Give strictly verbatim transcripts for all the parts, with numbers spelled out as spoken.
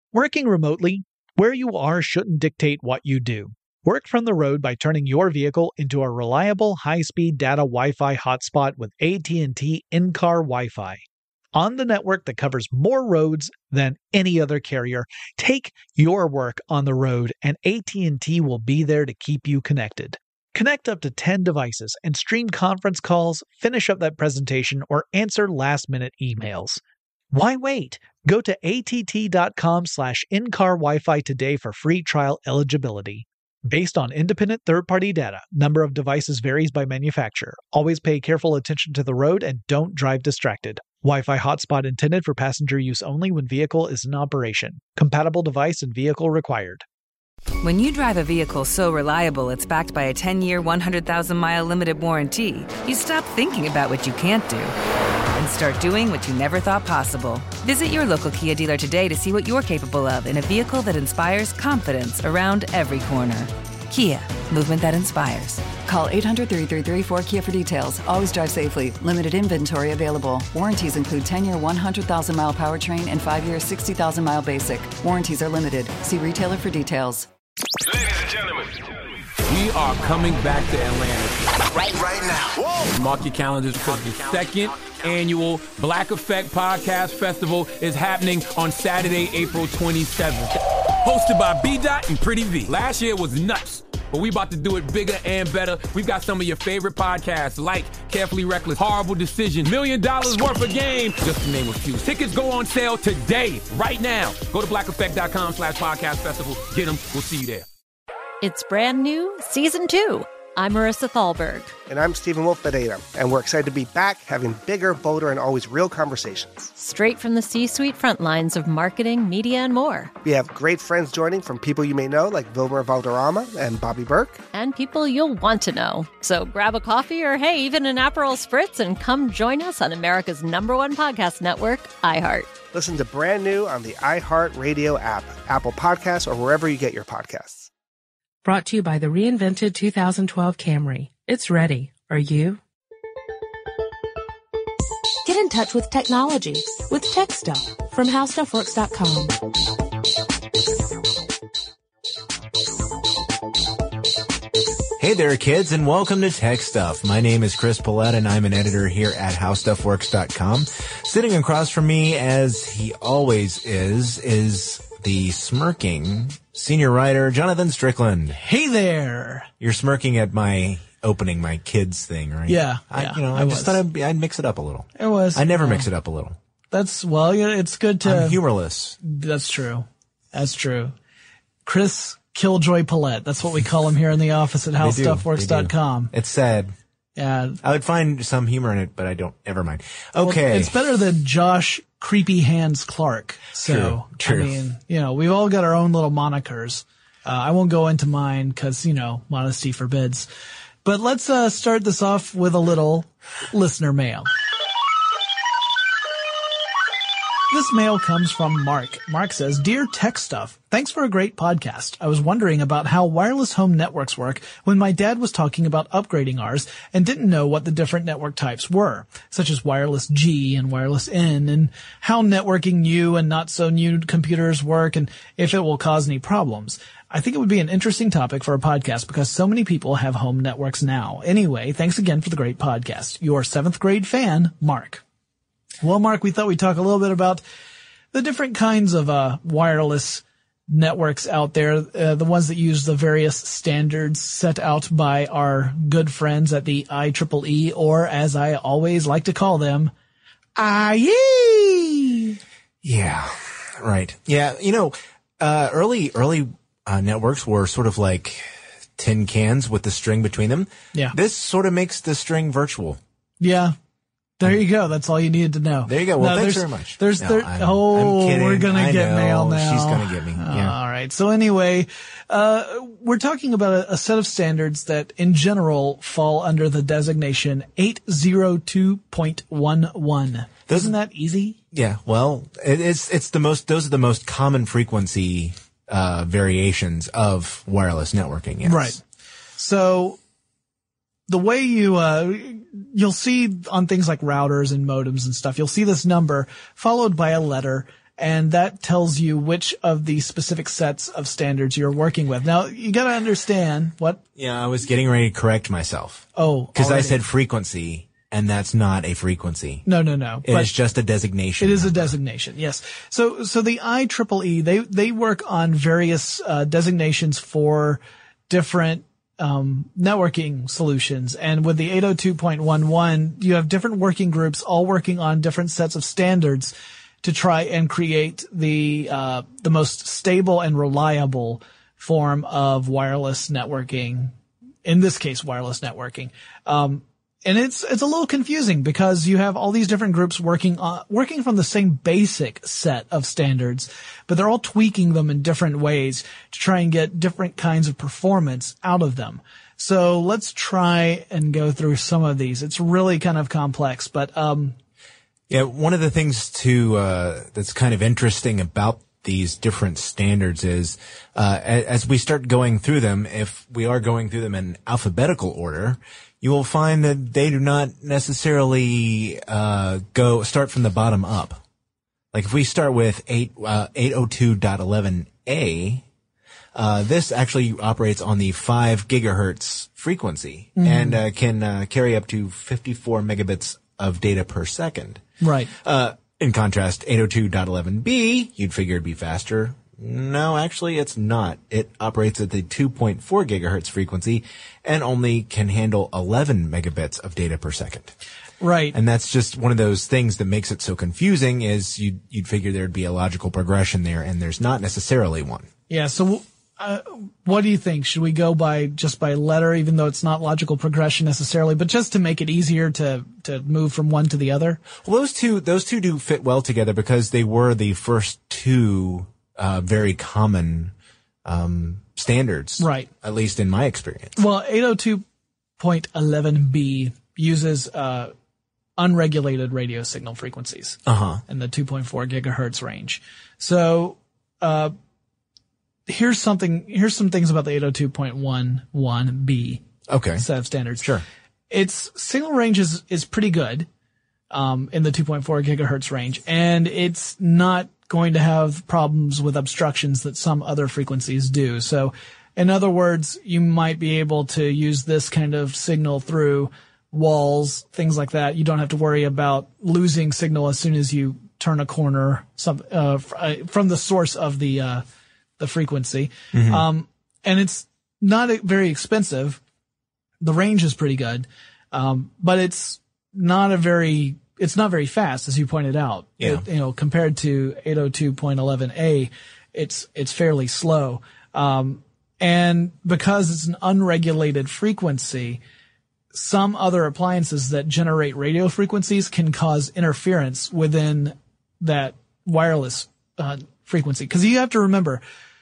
Working remotely, where you are shouldn't dictate what you do. Work from the road by turning your vehicle into a reliable high-speed data Wi-Fi hotspot with A T and T in-car Wi-Fi. On the network that covers more roads than any other carrier, take your work on the road and A T and T will be there to keep you connected. Connect up to ten devices and stream conference calls, finish up that presentation, or answer last-minute emails. Why wait? Go to att.com slash in-car Wi-Fi today for free trial eligibility. Based on independent third-party data, number of devices varies by manufacturer. Always pay careful attention to the road and don't drive distracted. Wi-Fi hotspot intended for passenger use only when vehicle is in operation. Compatible device and vehicle required. When you drive a vehicle so reliable it's backed by a ten-year, one hundred thousand mile limited warranty, you stop thinking about what you can't do and start doing what you never thought possible. Visit your local Kia dealer today to see what you're capable of in a vehicle that inspires confidence around every corner. Kia, movement that inspires. Call eight hundred, three three three, four K I A for details. Always drive safely. Limited inventory available. Warranties include ten-year, one hundred thousand mile powertrain and five-year, sixty thousand mile basic. Warranties are limited. See retailer for details. Ladies and gentlemen, we are coming back to Atlanta. Right, right now. Whoa. Mark your calendars because the second annual Black Effect Podcast Festival is happening on Saturday, April twenty-seventh. Hosted by B-Dot and Pretty V. Last year was nuts, but we about to do it bigger and better. We've got some of your favorite podcasts like Carefully Reckless, Horrible Decision, Million Dollars Worth of Game, just to name a few. Tickets go on sale today, right now. Go to blackeffect.com slash podcast festival. Get them. We'll see you there. It's brand new, season two. I'm Marissa Thalberg. And I'm Stephen Wolf Pereira, and we're excited to be back having bigger, bolder, and always real conversations. Straight from the C-suite front lines of marketing, media, and more. We have great friends joining from people you may know, like Vilmer Valderrama and Bobby Burke. And people you'll want to know. So grab a coffee or, hey, even an Aperol Spritz and come join us on America's number one podcast network, iHeart. Listen to Brand New on the iHeartRadio app, Apple Podcasts, or wherever you get your podcasts. Brought to you by the reinvented two thousand twelve Camry. It's ready. Are you? Get in touch with technology with Tech Stuff from how stuff works dot com. Hey there, kids, and welcome to Tech Stuff. My name is Chris Paulette, and I'm an editor here at how stuff works dot com. Sitting across from me, as he always is, is the smirking senior writer, Jonathan Strickland. Hey there. You're smirking at my opening my kids thing, right? Yeah. I, yeah you know, I, I just thought I'd, I'd mix it up a little. It was. I never uh, mix it up a little. That's, well, yeah, it's good to. I'm humorless. That's true. That's true. Chris Killjoy Paulette. That's what we call him here in the office at how stuff works dot com. It's sad. Yeah. I would find some humor in it, but I don't ever mind. Okay. Well, it's better than Josh Creepy Hands Clark. So, true, true. I mean, you know, we've all got our own little monikers. Uh, I won't go into mine because, you know, modesty forbids. But let's uh, start this off with a little listener mail. This mail comes from Mark. Mark says, Dear Tech Stuff, thanks for a great podcast. I was wondering about how wireless home networks work when my dad was talking about upgrading ours and didn't know what the different network types were, such as wireless G and wireless N, and how networking new and not so new computers work and if it will cause any problems. I think it would be an interesting topic for a podcast because so many people have home networks now. Anyway, thanks again for the great podcast. Your seventh grade fan, Mark. Well, Mark, we thought we'd talk a little bit about the different kinds of uh wireless networks out there, uh, the ones that use the various standards set out by our good friends at the I triple E, or as I always like to call them, I E. Yeah, right. Yeah, you know, uh early early uh networks were sort of like tin cans with the string between them. Yeah. This sort of makes the string virtual. Yeah. There you go. That's all you needed to know. There you go. Well, no, thanks very much. There's, no, there, I'm, oh, I'm kidding. we're going to get know. mail now. She's going to get me. Yeah. Uh, all right. So anyway, uh, we're talking about a, a set of standards that in general fall under the designation eight oh two point one one. Those, Isn't that easy? Yeah. Well, it, it's, it's the most, those are the most common frequency, uh, variations of wireless networking. Yes. Right. So the way you, uh, you'll see on things like routers and modems and stuff, you'll see this number followed by a letter and that tells you which of the specific sets of standards you're working with. Now, you got to understand what. Yeah, I was getting ready to correct myself. Oh, because I said frequency. And that's not a frequency. No, no, no. It is just a designation. It is number. a designation, yes. So, so the I triple E, they, they work on various, uh, designations for different, um, networking solutions. And with the eight oh two dot eleven, you have different working groups all working on different sets of standards to try and create the, uh, the most stable and reliable form of wireless networking. In this case, wireless networking. Um, And it's, it's a little confusing because you have all these different groups working on, working from the same basic set of standards, but they're all tweaking them in different ways to try and get different kinds of performance out of them. So let's try and go through some of these. It's really kind of complex, but, um. Yeah, one of the things to, uh, that's kind of interesting about these different standards is, uh, as we start going through them, if we are going through them in alphabetical order, you will find that they do not necessarily uh go start from the bottom up. Like if we start with eight uh eight oh two dot eleven A, uh this actually operates on the five gigahertz frequency mm-hmm. and uh, can uh, carry up to fifty-four megabits of data per second. Right. Uh in contrast, eight oh two dot eleven B, you'd figure it'd be faster. No, actually it's not. It operates at the two point four gigahertz frequency and only can handle eleven megabits of data per second. Right. And that's just one of those things that makes it so confusing is you'd, you'd figure there'd be a logical progression there, and there's not necessarily one. Yeah, so uh, what do you think? Should we go by just by letter, even though it's not logical progression necessarily, but just to make it easier to, to move from one to the other? Well, those two, those two do fit well together because they were the first two Uh, very common, um, standards. Right. At least in my experience. Well, eight oh two dot eleven B uses, uh, unregulated radio signal frequencies. Uh-huh. In the two point four gigahertz range. So, uh, here's something, here's some things about the eight oh two dot eleven B. Okay. Set of standards. Sure. Its signal range is, is pretty good, um, in the two point four gigahertz range, and it's not going to have problems with obstructions that some other frequencies do. So, in other words, you might be able to use this kind of signal through walls, things like that. You don't have to worry about losing signal as soon as you turn a corner some, uh, from the source of the, uh, the frequency. Mm-hmm. Um, and it's not very expensive. The range is pretty good. Um, but it's not a very It's not very fast, as you pointed out. Yeah. It, you know, compared to eight oh two dot eleven A, it's, it's fairly slow. Um, and because it's an unregulated frequency, some other appliances that generate radio frequencies can cause interference within that wireless, uh, frequency. Cause you have to remember,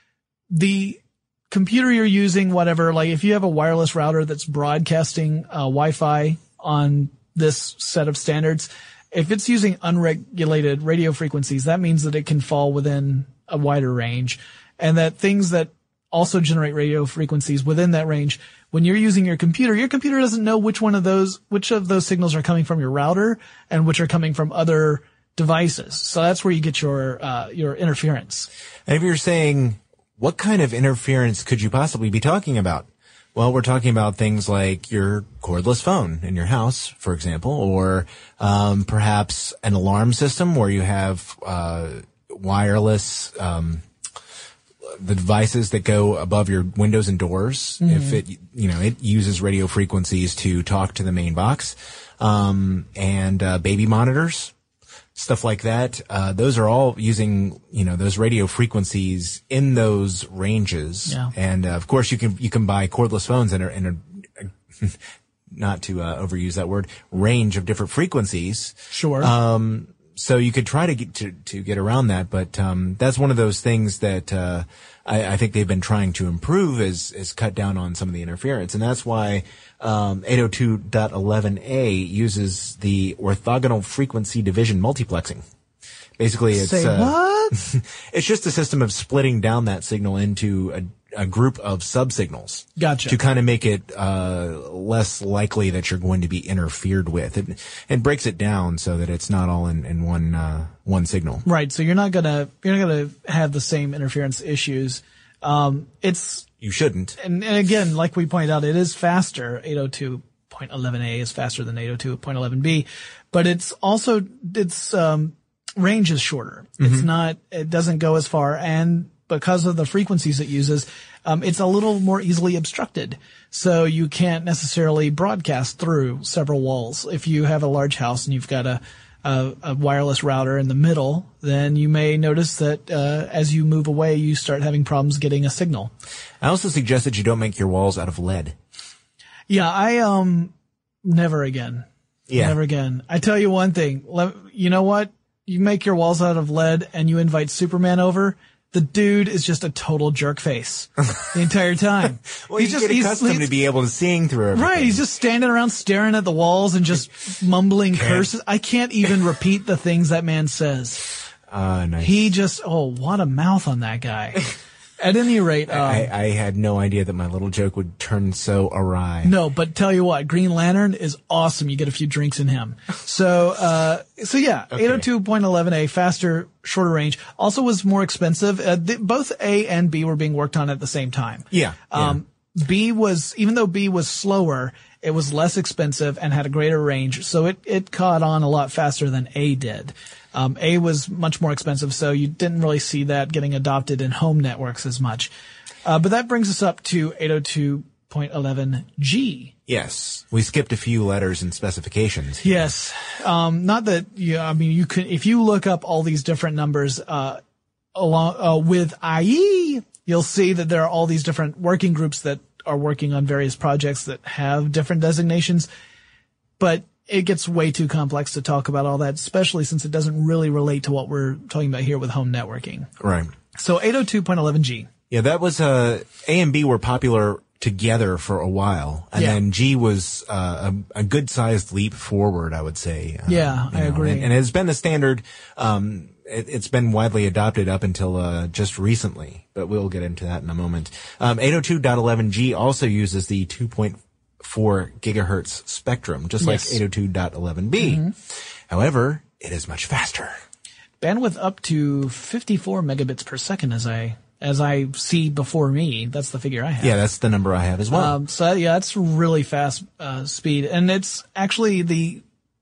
the computer you're using, whatever, like if you have a wireless router that's broadcasting, uh, Wi-Fi on this set of standards, if it's using unregulated radio frequencies, that means that it can fall within a wider range, and that things that also generate radio frequencies within that range, when you're using your computer, your computer doesn't know which one of those, which of those signals are coming from your router and which are coming from other devices. So that's where you get your, uh, your interference. And if you're saying, what kind of interference could you possibly be talking about? Well, we're talking about things like your cordless phone in your house, for example, or um, perhaps an alarm system where you have uh, wireless um, the devices that go above your windows and doors. Mm-hmm. If it, you know, it uses radio frequencies to talk to the main box, um, and uh, baby monitors. Stuff like that. Uh, those are all using, you know, those radio frequencies in those ranges. Yeah. And, uh, of course, you can, you can buy cordless phones in a, in a, not to, uh, overuse that word, range of different frequencies. Sure. Um, so you could try to get, to, to get around that. But, um, that's one of those things that, uh, I, I think they've been trying to improve is, is cut down on some of the interference. And that's why, um, eight oh two dot eleven A uses the orthogonal frequency division multiplexing. Basically, it's, Say uh, what? it's just a system of splitting down that signal into a, a group of subsignals. Gotcha. To kind of make it uh less likely that you're going to be interfered with. It, it breaks it down so that it's not all in, in one uh one signal. Right. So you're not gonna you're not gonna have the same interference issues. Um, it's you shouldn't. And, and again, like we pointed out, it is faster. eight oh two dot eleven A is faster than eight oh two dot eleven B, but it's also its um range is shorter. Mm-hmm. It's not. It doesn't go as far, and because of the frequencies it uses, um, it's a little more easily obstructed. So you can't necessarily broadcast through several walls. If you have a large house and you've got a a, a wireless router in the middle, then you may notice that uh, as you move away, you start having problems getting a signal. I also suggest that you don't make your walls out of lead. Yeah, I um never again. Yeah, never again. I tell you one thing. You know what? You make your walls out of lead and you invite Superman over. The dude is just a total jerk face the entire time. well, he's you just get accustomed he's, to be able to seeing through everything. Right, he's just standing around staring at the walls and just mumbling curses. I can't even repeat the things that man says. Uh, nice. He just, oh, what a mouth on that guy. At any rate, um, I, I had no idea that my little joke would turn so awry. No, but tell you what, Green Lantern is awesome. You get a few drinks in him. So, uh, so yeah, okay. eight oh two dot eleven A, faster, shorter range. Also was more expensive. Uh, th- both A and B were being worked on at the same time. Yeah. Um, yeah. B was, even though B was slower, it was less expensive and had a greater range. So it, it caught on a lot faster than A did. Um, A was much more expensive, so you didn't really see that getting adopted in home networks as much. Uh, but that brings us up to eight oh two dot eleven G. Yes. We skipped a few letters and specifications. Yes. Um, not that, you, I mean, you could, if you look up all these different numbers, uh, along, uh, with I E, you'll see that there are all these different working groups that are working on various projects that have different designations. But it gets way too complex to talk about all that, especially since it doesn't really relate to what we're talking about here with home networking. Right. So eight oh two dot eleven G. Yeah, that was, uh, A and B were popular together for a while. And yeah. then G was, uh, a, a good sized leap forward, I would say. Uh, yeah, I know, agree. And, and it's been the standard, um, it, it's been widely adopted up until, uh, just recently, but we'll get into that in a moment. Um, eight oh two dot eleven G also uses the two point four gigahertz spectrum, just yes. like eight oh two dot eleven B. Mm-hmm. However, it is much faster. Bandwidth up to fifty-four megabits per second, as I as I see before me. That's the figure I have. Yeah, that's the number I have as well. Um, so yeah, that's really fast uh, speed, and it's actually the.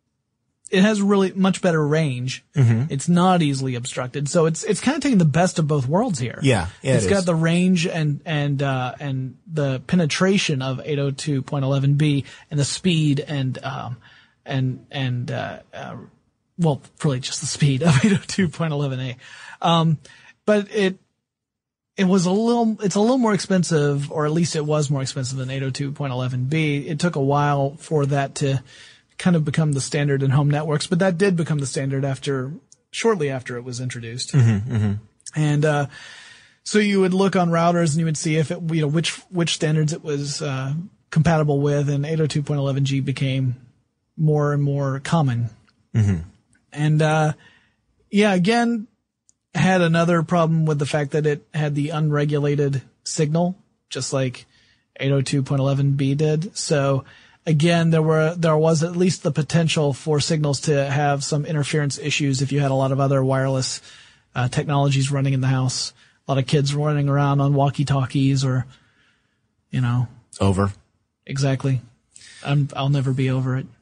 It has really much better range. Mm-hmm. It's not easily obstructed, so it's it's kind of taking the best of both worlds here. Yeah, yeah it's it got is. the range and and uh, and the penetration of eight oh two dot eleven B, and the speed and um and and uh, uh well, really just the speed of eight oh two dot eleven A. Um, but it it was a little it's a little more expensive, or at least it was more expensive than eight oh two dot eleven B. It took a while for that to kind of become the standard in home networks, but that did become the standard after, shortly after it was introduced. Mm-hmm, mm-hmm. And, uh, so you would look on routers and you would see if it, you know, which, which standards it was, uh, compatible with, and eight oh two dot eleven G became more and more common. Mm-hmm. And, uh, yeah, again, had another problem with the fact that it had the unregulated signal, just like eight oh two dot eleven B did. So, again, there were, there was at least the potential for signals to have some interference issues if you had a lot of other wireless, uh, technologies running in the house. A lot of kids running around on walkie-talkies or, you know. Over. Exactly. I'm, I'll never be over it.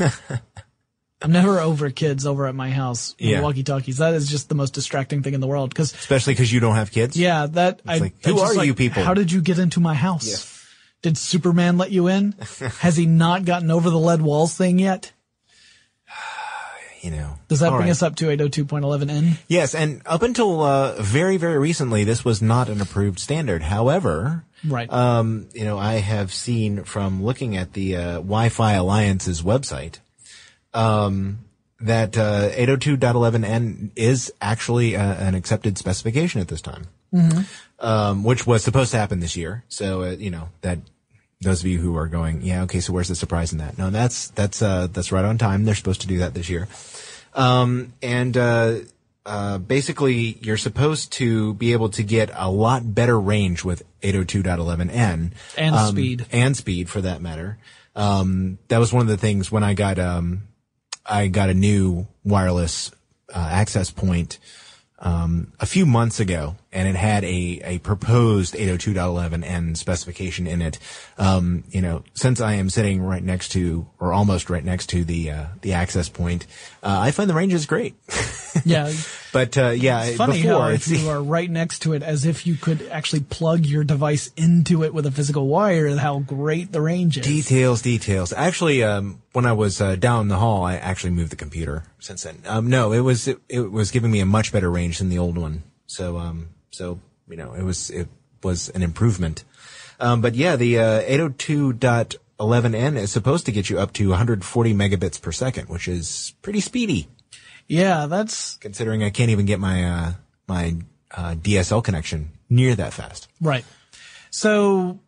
I'm never over kids over at my house with yeah. walkie-talkies. That is just the most distracting thing in the world. Cause, especially because you don't have kids? Yeah, that, I, like, who are like, you people? How did you get into my house? Yeah. Did Superman let you in? Has he not gotten over the lead walls thing yet? You know. Does that All bring right. us up to eight oh two dot eleven N? Yes, and up until uh, very, very recently, this was not an approved standard. However, right. um, you know, I have seen from looking at the uh, Wi-Fi Alliance's website um, that uh, eight oh two dot eleven N is actually uh, an accepted specification at this time. Mm-hmm. Um, which was supposed to happen this year. So, uh, you know, that, those of you who are going, yeah, okay, so where's the surprise in that? No, that's, that's, uh, that's right on time. They're supposed to do that this year. Um, and, uh, uh, basically you're supposed to be able to get a lot better range with eight oh two dot eleven n. And um, speed. And speed, for that matter. Um, that was one of the things when I got, um, I got a new wireless, uh, access point, um, a few months ago, and it had a, a proposed eight oh two dot eleven n specification in it. Um, you know, since I am sitting right next to, or almost right next to the, uh, the access point, uh, I find the range is great. Yeah. But, uh, yeah, it's funny before, how if you are right next to it, as if you could actually plug your device into it with a physical wire, how great the range is. Details, details. Actually, um, when I was, uh, down the hall, I actually moved the computer since then. Um, no, it was, it, it was giving me a much better range than the old one. So, um, so, you know, it was, it was an improvement. Um, but yeah, the, uh, eight oh two dot eleven n is supposed to get you up to one hundred forty megabits per second, which is pretty speedy. Yeah, that's considering I can't even get my, uh, my, uh, D S L connection near that fast. Right. So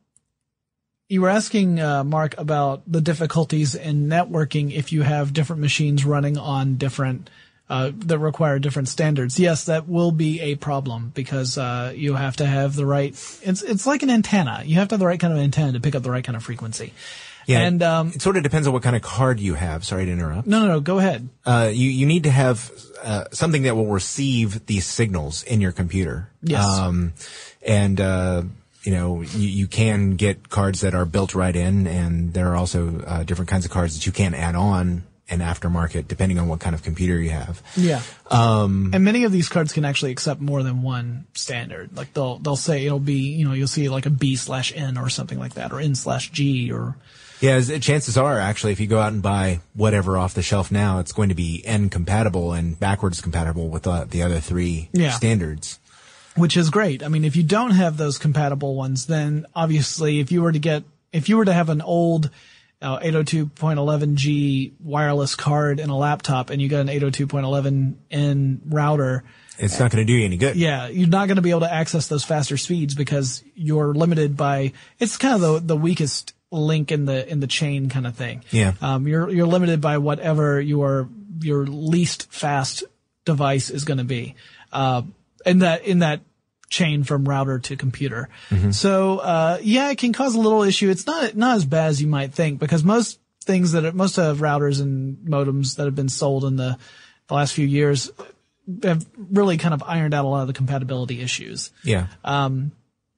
you were asking, uh, Mark, about the difficulties in networking if you have different machines running on different, uh, that require different standards. Yes, that will be a problem because, uh, you have to have the right, it's, it's like an antenna. You have to have the right kind of antenna to pick up the right kind of frequency. Yeah, and um, it sort of depends on what kind of card you have. Sorry to interrupt. No, no, no. Go ahead. Uh, you you need to have uh, something that will receive these signals in your computer. Yes. Um, and uh, you know, you, you can get cards that are built right in, and there are also uh, different kinds of cards that you can add on and aftermarket depending on what kind of computer you have. Yeah. Um, and many of these cards can actually accept more than one standard. Like they'll they'll say it'll be, you know, you'll see like a B slash N or something like that, or N slash G or. Yeah, chances are, actually, if you go out and buy whatever off the shelf now, it's going to be N compatible and backwards compatible with uh, the other three yeah. standards. Which is great. I mean, if you don't have those compatible ones, then obviously if you were to get, if you were to have an old uh, eight oh two dot eleven G wireless card in a laptop and you got an eight oh two dot eleven N router, it's not going to do you any good. Yeah, you're not going to be able to access those faster speeds because you're limited by, it's kind of the, the weakest link in the in the chain kind of thing. Yeah. Um, you're you're limited by whatever your your least fast device is going to be. Uh, in that in that chain from router to computer. Mm-hmm. So uh, yeah, it can cause a little issue. It's not not as bad as you might think because most things that are, most of routers and modems that have been sold in the the last few years have really kind of ironed out a lot of the compatibility issues. Yeah. Um,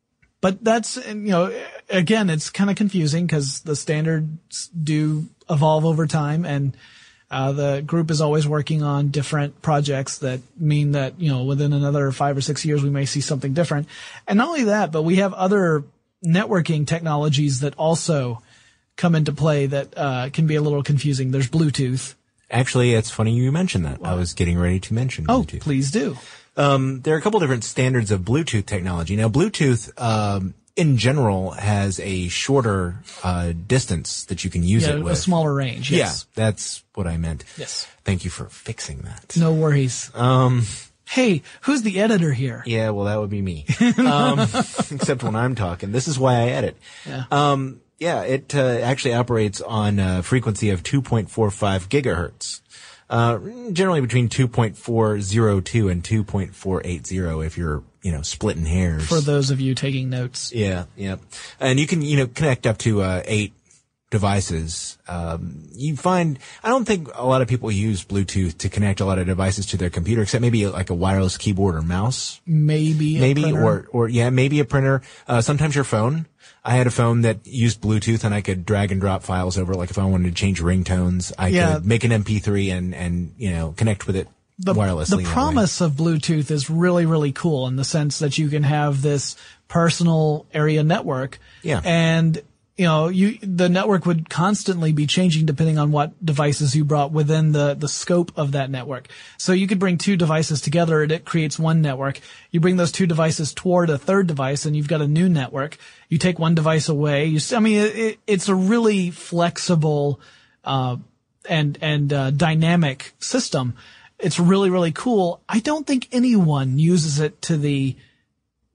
But that's, you know, again, it's kind of confusing because the standards do evolve over time and, uh, the group is always working on different projects that mean that, you know, within another five or six years, we may see something different. And not only that, but we have other networking technologies that also come into play that, uh, can be a little confusing. There's Bluetooth. Actually, it's funny you mentioned that. Wow. I was getting ready to mention Bluetooth. Oh, please do. Um, there are a couple different standards of Bluetooth technology. Now, Bluetooth, um, in general has a shorter, uh, distance that you can use yeah, it with. A smaller range, yes. Yeah, that's what I meant. Yes. Thank you for fixing that. No worries. Um, hey, who's the editor here? Yeah, well, that would be me. um, except when I'm talking. This is why I edit. Yeah. Um, yeah, it, uh, actually operates on a frequency of two point four five gigahertz. Uh, generally between two point four zero two and two point four eight zero if you're, you know, splitting hairs. For those of you taking notes. Yeah, yeah. And you can, you know, connect up to, uh, eight devices. Um, you find, I don't think a lot of people use Bluetooth to connect a lot of devices to their computer, except maybe like a wireless keyboard or mouse. Maybe a Maybe, printer. or, or, yeah, maybe a printer. Uh, sometimes your phone. I had a phone that used Bluetooth and I could drag and drop files over. Like if I wanted to change ringtones, I yeah. could make an M P three and, and, you know, connect with it the, wirelessly. The promise of Bluetooth is really, really cool in the sense that you can have this personal area network. Yeah. And, you know, you, the network would constantly be changing depending on what devices you brought within the, the scope of that network. So you could bring two devices together and it creates one network. You bring those two devices toward a third device and you've got a new network. You take one device away. You, I mean, it, it's a really flexible, uh, and, and, uh, dynamic system. It's really, really cool. I don't think anyone uses it to the,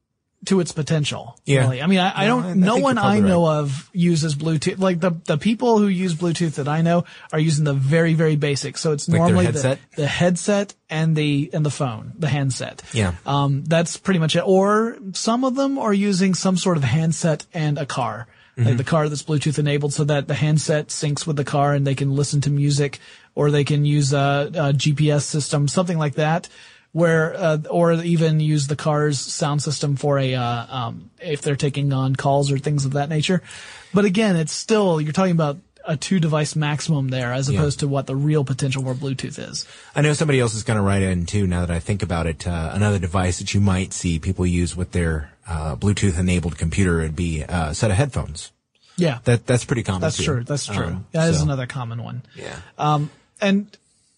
to its potential. Yeah. Really. I mean, I, I No, don't, I- I no think one you're probably I know right. of uses Bluetooth. Like the, the people who use Bluetooth that I know are using the very, very basic. So it's Like their normally headset? the, the headset and the, and the phone, the handset. Yeah. Um, that's pretty much it. Or some of them are using some sort of handset and a car. Like Mm-hmm. the car that's Bluetooth enabled so that the handset syncs with the car and they can listen to music, or they can use a, a G P S system, something like that, where, uh, or even use the car's sound system for a, uh, um, if they're taking on calls or things of that nature. But again, it's still, you're talking about a two device maximum there as Yeah. opposed to what the real potential for Bluetooth is. I know somebody else is going to write in too, now that I think about it. Uh, another device that you might see people use with their uh, Bluetooth-enabled computer would be uh, a set of headphones. Yeah. That That's pretty common That's too. true. That's true. Um, that is so, another common one. Yeah. Um, and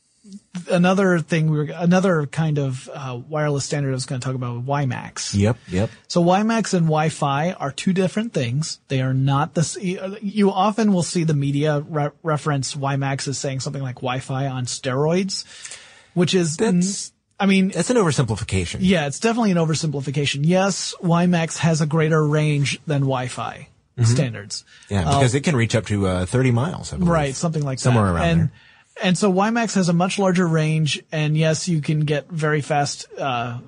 another thing we were, another kind of uh, wireless standard I was going to talk about was WiMAX. Yep, yep. So WiMAX and Wi-Fi are two different things. They are not the, s- you often will see the media re- reference WiMAX as saying something like Wi-Fi on steroids, which is, That's- I mean, That's an oversimplification. yeah, it's definitely an oversimplification. Yes, WiMAX has a greater range than Wi-Fi standards. Yeah, because it can reach up to uh, thirty miles, I believe. Right, something like Somewhere that. around and, there. And so WiMAX has a much larger range, and yes, you can get very fast uh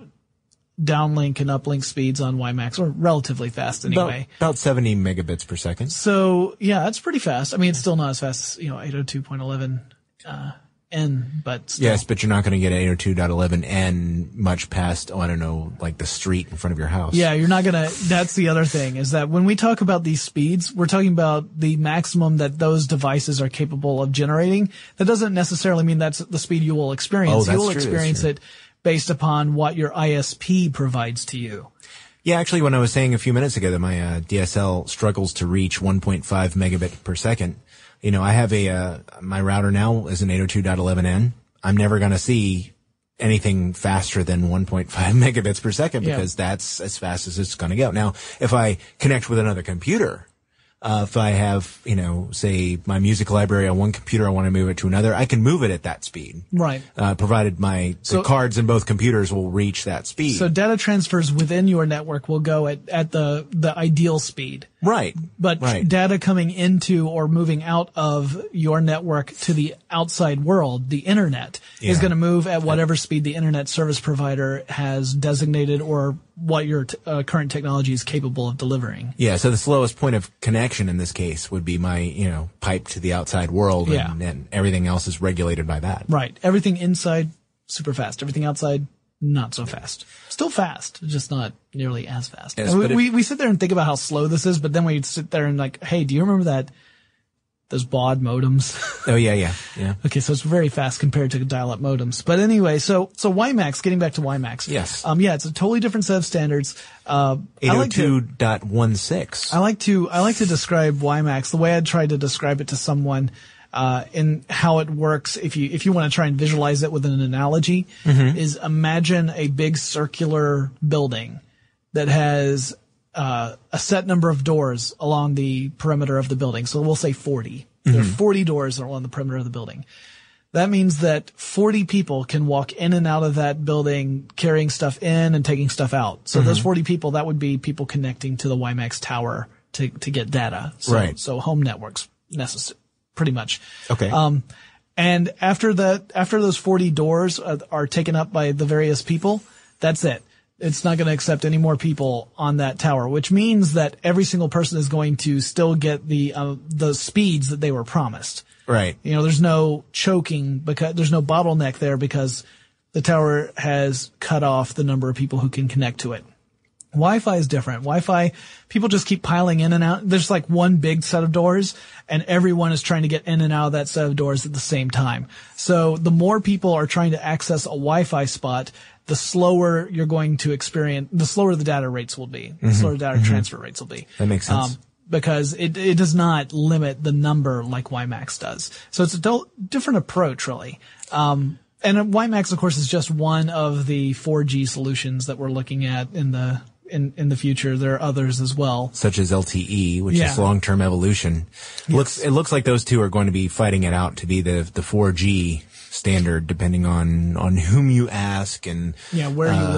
downlink and uplink speeds on WiMAX, or relatively fast anyway. About, about seventy megabits per second. So yeah, it's pretty fast. I mean, it's still not as fast as, you know, eight oh two dot eleven uh N, but still. Yes, but you're not going to get eight oh two dot eleven N much past, oh, I don't know, like the street in front of your house. Yeah, you're not gonna, that's the other thing, is that when we talk about these speeds, we're talking about the maximum that those devices are capable of generating. That doesn't necessarily mean that's the speed you will experience. Oh, that's you will true, that's experience true. it based upon what your I S P provides to you. Yeah, actually, when I was saying a few minutes ago that my uh, D S L struggles to reach one point five megabit per second, you know, I have a, uh, my router now is an eight oh two dot eleven N. I'm never going to see anything faster than one point five megabits per second Yeah. because that's as fast as it's going to go. Now, if I connect with another computer, uh, if I have, you know, say my music library on one computer, I want to move it to another, I can move it at that speed. Right. Uh, provided my So- the cards in both computers will reach that speed. So data transfers within your network will go at, at the, the ideal speed. right. But right. data coming into or moving out of your network to the outside world, the internet, is Yeah. going to move at whatever speed the internet service provider has designated or what your t- uh, current technology is capable of delivering. Yeah, so the slowest point of connection in this case would be my, you know, pipe to the outside world, Yeah. and, and everything else is regulated by that. Right. Everything inside, super fast. Everything outside, not so fast. Still fast, just not nearly as fast. Yes, And we, but if- we, we sit there and think about how slow this is, but then we sit there and like, hey, do you remember that, those baud modems? Oh yeah, yeah, yeah. Okay, so it's very fast compared to dial-up modems. But anyway, so so WiMAX, getting back to WiMAX. Yes. Um, yeah, it's a totally different set of standards. Uh, I like to, eight oh two dot sixteen. I like to, I like to describe WiMAX the way I'd try to describe it to someone, uh, in how it works. If you, if you want to try and visualize it with an analogy, is imagine a big circular building that has, uh, a set number of doors along the perimeter of the building. So we'll say forty. There are forty doors along the perimeter of the building. That means that forty people can walk in and out of that building, carrying stuff in and taking stuff out. So those forty people, that would be people connecting to the WiMAX tower to, to get data. So, Right. So home networks, necessary, pretty much. Okay. Um, and after that, after those forty doors are, are taken up by the various people, that's it. It's not going to accept any more people on that tower, which means that every single person is going to still get the, uh, the speeds that they were promised. Right. You know, there's no choking because there's no bottleneck there because the tower has cut off the number of people who can connect to it. Wi-Fi is different. Wi-Fi, people just keep piling in and out. There's like one big set of doors and everyone is trying to get in and out of that set of doors at the same time. So the more people are trying to access a Wi-Fi spot, the slower you're going to experience, the slower the data rates will be, the slower data transfer rates will be. That makes sense. Um, because it, it does not limit the number like WiMAX does. So it's a do- different approach, really. Um, and WiMAX, of course, is just one of the four G solutions that we're looking at in the in, in the future. There are others as well. Such as L T E, which Yeah. is long-term evolution. Yes. Looks it looks like those two are going to be fighting it out to be the the four G standard, depending on on whom you ask and Yeah, where uh, you live.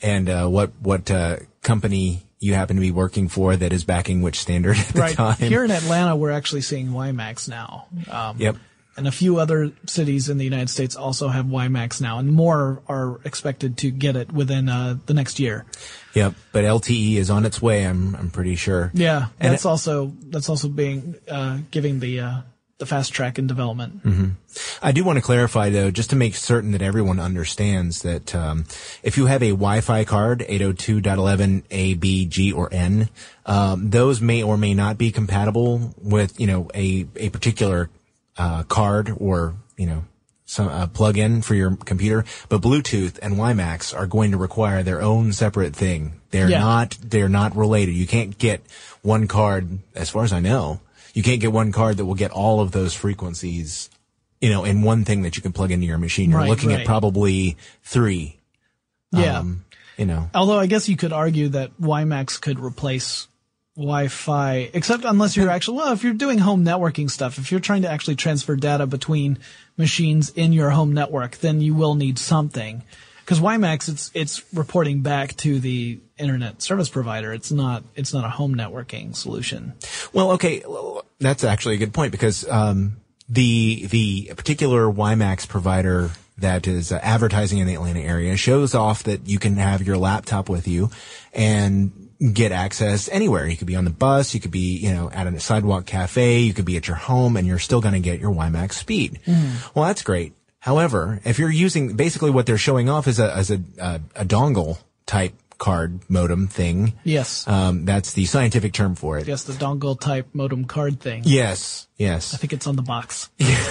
and uh, what what uh, company you happen to be working for that is backing which standard at the right. time. Here in Atlanta, we're actually seeing WiMAX now. Um, yep. And a few other cities in the United States also have WiMAX now, and more are expected to get it within uh, the next year. Yep, but L T E is on its way. I'm I'm pretty sure. Yeah, and that's it, also that's also being uh, giving the uh, the fast track in development. Mm-hmm. I do want to clarify though, just to make certain that everyone understands that um, if you have a Wi-Fi card, eight oh two dot eleven A, B, G, or N, um, those may or may not be compatible with you know a a particular Uh, card or, you know, some uh, plug-in for your computer, but Bluetooth and WiMAX are going to require their own separate thing. They're yeah. not, they're not related. You can't get one card, as far as I know, you can't get one card that will get all of those frequencies, you know, in one thing that you can plug into your machine. You're right, looking right. at probably three. Yeah. Um, you know. Although I guess you could argue that WiMAX could replace Wi-Fi, except unless you're actually, well, if you're doing home networking stuff, if you're trying to actually transfer data between machines in your home network, then you will need something. Because WiMAX, it's, it's reporting back to the internet service provider. It's not, it's not a home networking solution. Well, okay. That's actually a good point because, um, the, the particular WiMAX provider that is uh, advertising in the Atlanta area shows off that you can have your laptop with you and get access anywhere. You could be on the bus, you could be, you know, at a sidewalk cafe, you could be at your home, and you're still going to get your WiMAX speed. Mm. Well, that's great. However, if you're using, basically what they're showing off is a, as a, a, a dongle type card modem thing. Yes. Um, that's the scientific term for it. Yes, the dongle type modem card thing. Yes, yes. I think it's on the box.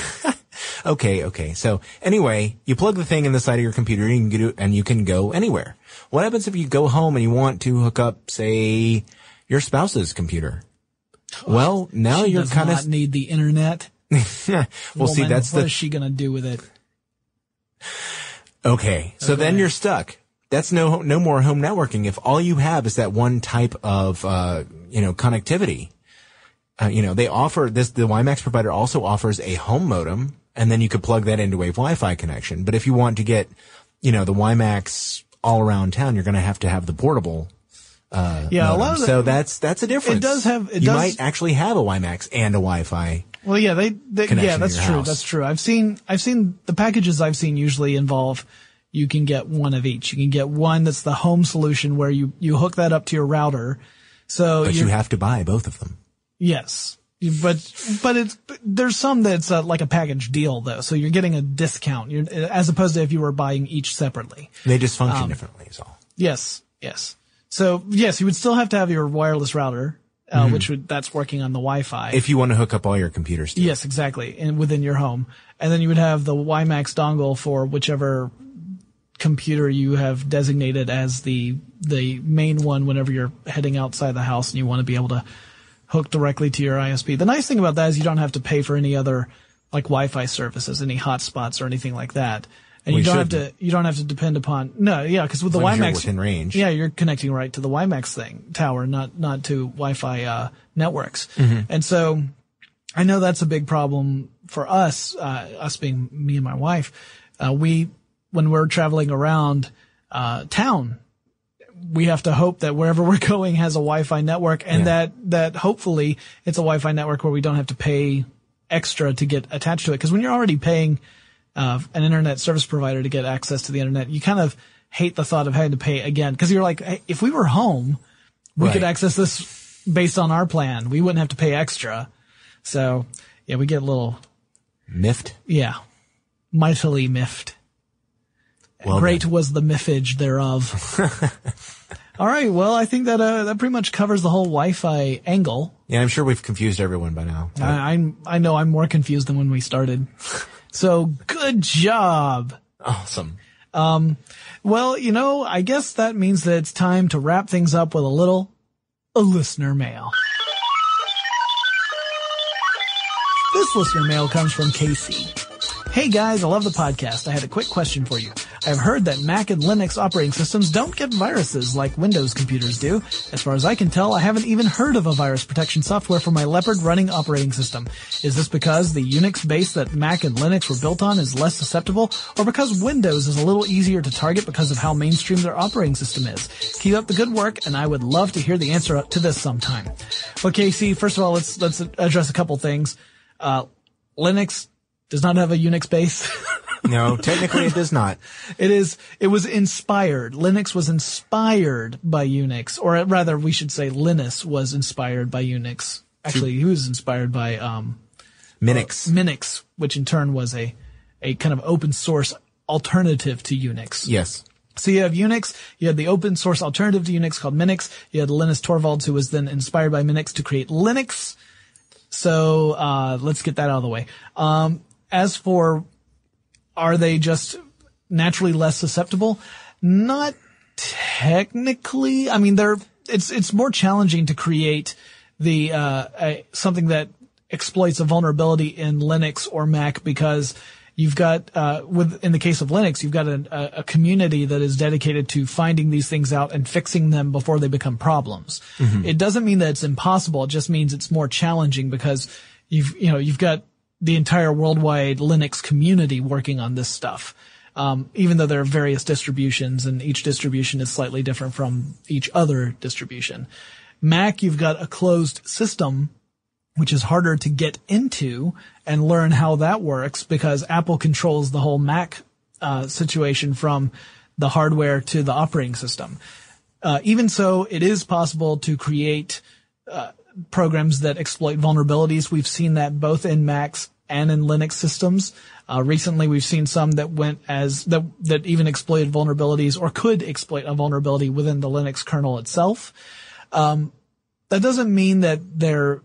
Okay, okay. So anyway, you plug the thing in the side of your computer and you can get, and you can go anywhere. What happens if you go home and you want to hook up, say, your spouse's computer? Well, now she you're does kind not of need the internet. well, Woman, see, that's what the. is she gonna do with it? Okay, so okay. then you're stuck. That's no no more home networking if all you have is that one type of uh you know connectivity. Uh, you know they offer this. The WiMAX provider also offers a home modem. And then you could plug that into a Wi-Fi connection. But if you want to get, you know, the WiMAX all around town, you're going to have to have the portable, uh, yeah, modem. a lot of the, so that's, that's a difference. It does have, it you does, might actually have a WiMAX and a Wi-Fi. Well, yeah, they, they yeah, that's true. House. That's true. I've seen, I've seen the packages I've seen usually involve, you can get one of each. You can get one that's the home solution where you, you hook that up to your router. So But you have to buy both of them. Yes. But, but it's, there's some that's uh, like a package deal though. So you're getting a discount you're, as opposed to if you were buying each separately. They just function um, differently is all. Yes. Yes. So yes, you would still have to have your wireless router, uh, mm-hmm. which would, that's working on the Wi-Fi. If you want to hook up all your computers to Yes, exactly. And within your home. And then you would have the WiMAX dongle for whichever computer you have designated as the, the main one whenever you're heading outside the house and you want to be able to hook directly to your I S P. The nice thing about that is you don't have to pay for any other like Wi-Fi services, any hotspots or anything like that. And we you don't shouldn't. have to, you don't have to depend upon, no, yeah, because with the as WiMAX, you're within range. Yeah, you're connecting right to the WiMAX thing, tower, not, not to Wi-Fi, uh, networks. Mm-hmm. And so I know that's a big problem for us, uh, us being me and my wife. Uh, we, when we're traveling around, uh, town, we have to hope that wherever we're going has a Wi-Fi network and yeah. that, that hopefully it's a Wi-Fi network where we don't have to pay extra to get attached to it. Cause when you're already paying, uh, an internet service provider to get access to the internet, you kind of hate the thought of having to pay again. Cause you're like, hey, if we were home, we right. could access this based on our plan. We wouldn't have to pay extra. So yeah, we get a little miffed. Yeah. Mightily miffed. Well Great done. Was the miffage thereof. All right. Well, I think that, uh, that pretty much covers the whole Wi-Fi angle. Yeah, I'm sure we've confused everyone by now. I, I'm, I know I'm more confused than when we started. So good job. Awesome. Um, well, you know, I guess that means that it's time to wrap things up with a little, a listener mail. This listener mail comes from Casey. Hey guys, I love the podcast. I had a quick question for you. I've heard that Mac and Linux operating systems don't get viruses like Windows computers do. As far as I can tell, I haven't even heard of a virus protection software for my Leopard running operating system. Is this because the Unix base that Mac and Linux were built on is less susceptible, or because Windows is a little easier to target because of how mainstream their operating system is? Keep up the good work, and I would love to hear the answer to this sometime. Okay, see, first of all, let's let's address a couple things. Uh, Linux does not have a Unix base. No, technically it does not. It is, it was inspired. Linux was inspired by Unix, or rather we should say Linus was inspired by Unix. Actually, he was inspired by, um, Minix. Uh, Minix, which in turn was a, a kind of open source alternative to Unix. Yes. So you have Unix, you had the open source alternative to Unix called Minix, you had Linus Torvalds who was then inspired by Minix to create Linux. So, uh, let's get that out of the way. Um, as for, are they just naturally less susceptible? Not technically. I mean, they're, it's, it's more challenging to create the, uh, a, something that exploits a vulnerability in Linux or Mac because you've got, uh, with, in the case of Linux, you've got a, a community that is dedicated to finding these things out and fixing them before they become problems. Mm-hmm. It doesn't mean that it's impossible. It just means it's more challenging because you've, you know, you've got the entire worldwide Linux community working on this stuff. Um, even though there are various distributions and each distribution is slightly different from each other distribution. Mac, you've got a closed system, which is harder to get into and learn how that works because Apple controls the whole Mac, uh, situation from the hardware to the operating system. Uh, even so, it is possible to create, uh, programs that exploit vulnerabilities. We've seen that both in Macs and in Linux systems. Uh, recently we've seen some that went as, that, that even exploited vulnerabilities or could exploit a vulnerability within the Linux kernel itself. Um, that doesn't mean that they're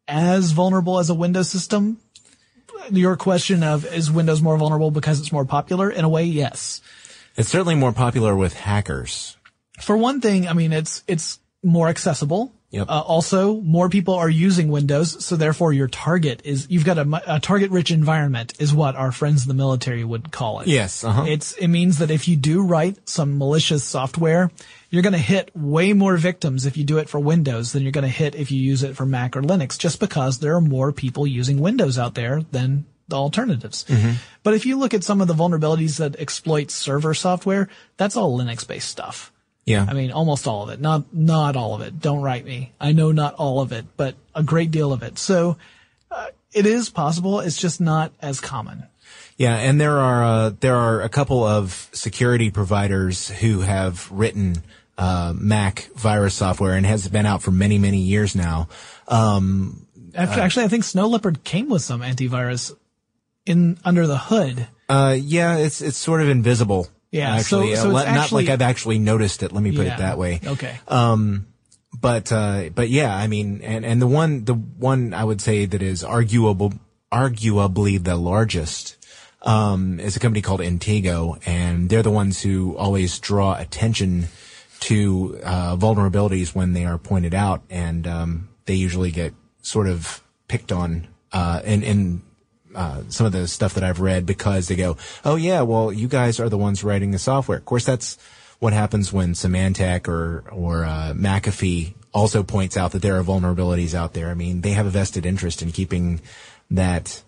as vulnerable as a Windows system. Your question of, is Windows more vulnerable because it's more popular? In a way, yes. It's certainly more popular with hackers. For one thing, I mean, it's, it's more accessible. Yep. Uh, also, more people are using Windows, so therefore your target is, you've got a, a target-rich environment is what our friends in the military would call it. Yes, uh-huh. It's, it means that if you do write some malicious software, you're gonna hit way more victims if you do it for Windows than you're gonna hit if you use it for Mac or Linux, just because there are more people using Windows out there than the alternatives. Mm-hmm. But if you look at some of the vulnerabilities that exploit server software, that's all Linux-based stuff. Yeah. I mean, almost all of it. Not, not all of it. Don't write me. I know not all of it, but a great deal of it. So, uh, it is possible. It's just not as common. Yeah. And there are, uh, there are a couple of security providers who have written, uh, Mac virus software and has been out for many, many years now. Um, actually, uh, actually, I think Snow Leopard came with some antivirus in, under the hood. Uh, yeah, it's, it's sort of invisible. Yeah, actually, so, so uh, it's not actually, like I've actually noticed it. Let me put yeah, it that way. Okay. Um, but, uh, but yeah, I mean, and, and the one, the one I would say that is arguable, arguably the largest, um, is a company called Intego, and they're the ones who always draw attention to, uh, vulnerabilities when they are pointed out, and, um, they usually get sort of picked on, uh, in, in, Uh, some of the stuff that I've read because they go, oh yeah, well, you guys are the ones writing the software. Of course, that's what happens when Symantec or, or, uh, McAfee also points out that there are vulnerabilities out there. I mean, they have a vested interest in keeping that,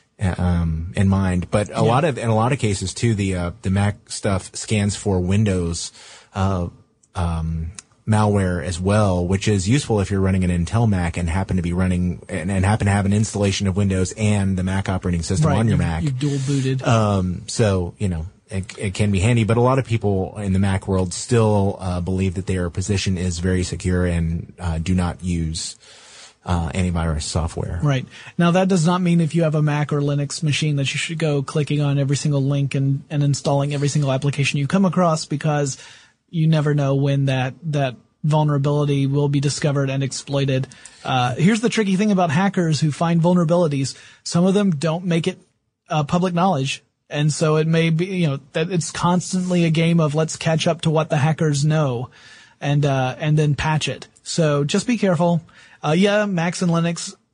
um, in mind. But a yeah. lot of, in a lot of cases too, the, uh, the Mac stuff scans for Windows, uh, um, malware as well, which is useful if you're running an Intel Mac and happen to be running and, and happen to have an installation of Windows and the Mac operating system right, on your you're, Mac. You're dual booted. Um, so, you know, it, it can be handy, but a lot of people in the Mac world still, uh, believe that their position is very secure and, uh, do not use, uh, antivirus software. Right. Now that does not mean if you have a Mac or Linux machine that you should go clicking on every single link and, and installing every single application you come across, because you never know when that, that vulnerability will be discovered and exploited. Uh, here's the tricky thing about hackers who find vulnerabilities. Some of them don't make it, uh, public knowledge. And so it may be, you know, that it's constantly a game of let's catch up to what the hackers know and, uh, and then patch it. So just be careful. Uh, yeah, Macs and Linux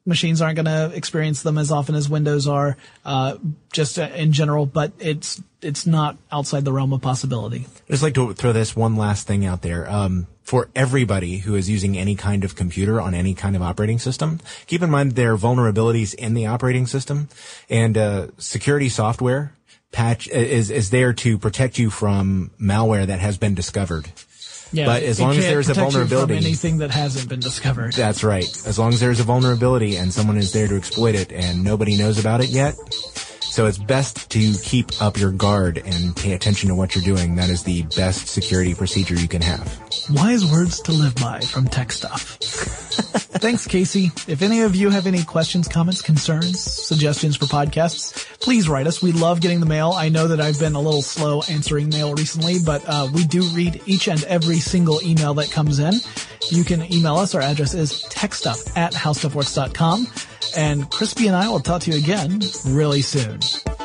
machines aren't going to experience them as often as Windows are, uh, just in general, but it's it's not outside the realm of possibility. I'd just like to throw this one last thing out there. Um, for everybody who is using any kind of computer on any kind of operating system, keep in mind there are vulnerabilities in the operating system, and uh, security software patch is is there to protect you from malware that has been discovered. Yeah, but as long as there's a vulnerability, from anything that hasn't been discovered. That's right. As long as there's a vulnerability and someone is there to exploit it and nobody knows about it yet. So it's best to keep up your guard and pay attention to what you're doing. That is the best security procedure you can have. Wise words to live by from Tech Stuff. Thanks, Casey. If any of you have any questions, comments, concerns, suggestions for podcasts, please write us. We love getting the mail. I know that I've been a little slow answering mail recently, but uh, we do read each and every single email that comes in. You can email us. Our address is techstuff at howstuffworks dot com. And Crispy and I will talk to you again really soon.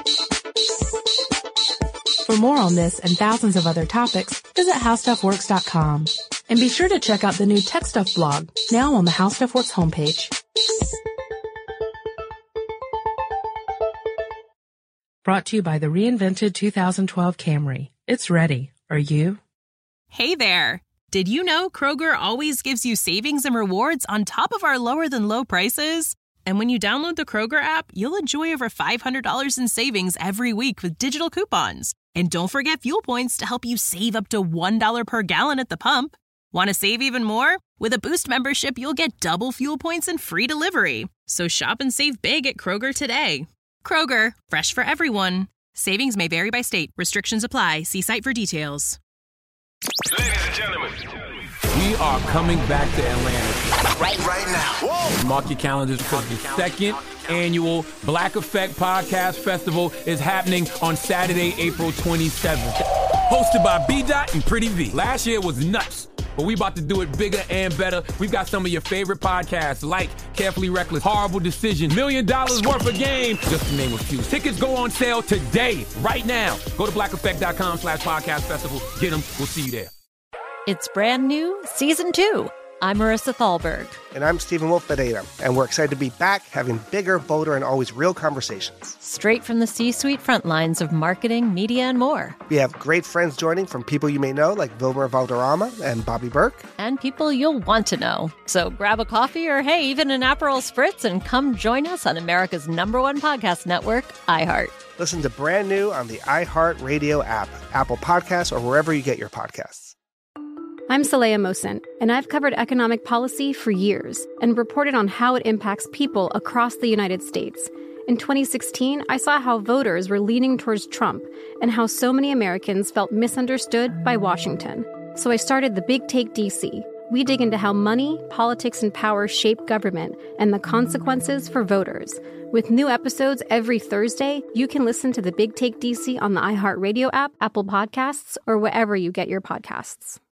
For more on this and thousands of other topics, visit how stuff works dot com. And be sure to check out the new Tech Stuff blog, now on the How Stuff Works homepage. Brought to you by the reinvented two thousand twelve Camry. It's ready. Are you? Hey there. Did you know Kroger always gives you savings and rewards on top of our lower than low prices? And when you download the Kroger app, you'll enjoy over five hundred dollars in savings every week with digital coupons. And don't forget fuel points to help you save up to one dollar per gallon at the pump. Want to save even more? With a Boost membership, you'll get double fuel points and free delivery. So shop and save big at Kroger today. Kroger, fresh for everyone. Savings may vary by state. Restrictions apply. See site for details. Ladies and gentlemen, we are coming back to Atlanta. Right, right now. Whoa. Mark your calendars because the second annual Black Effect Podcast Festival is happening on Saturday, April twenty-seventh. Hosted by B-Dot and Pretty V. Last year was nuts, but we about to do it bigger and better. We've got some of your favorite podcasts like Carefully Reckless, Horrible Decision, Million Dollars Worth of Game, just to name a few. Tickets go on sale today, right now. Go to black effect dot com slash podcast festival. Get them. We'll see you there. It's brand new, season two. I'm Marissa Thalberg. And I'm Stephen Wolf Bedeta, and we're excited to be back having bigger, bolder, and always real conversations. Straight from the C-suite front lines of marketing, media, and more. We have great friends joining from people you may know, like Wilmer Valderrama and Bobby Burke. And people you'll want to know. So grab a coffee or, hey, even an Aperol Spritz and come join us on America's number one podcast network, iHeart. Listen to brand new on the iHeart Radio app, Apple Podcasts, or wherever you get your podcasts. I'm Saleha Mohsin, and I've covered economic policy for years and reported on how it impacts people across the United States. In twenty sixteen, I saw how voters were leaning towards Trump and how so many Americans felt misunderstood by Washington. So I started The Big Take D C. We dig into how money, politics, and power shape government and the consequences for voters. With new episodes every Thursday, you can listen to The Big Take D C on the iHeartRadio app, Apple Podcasts, or wherever you get your podcasts.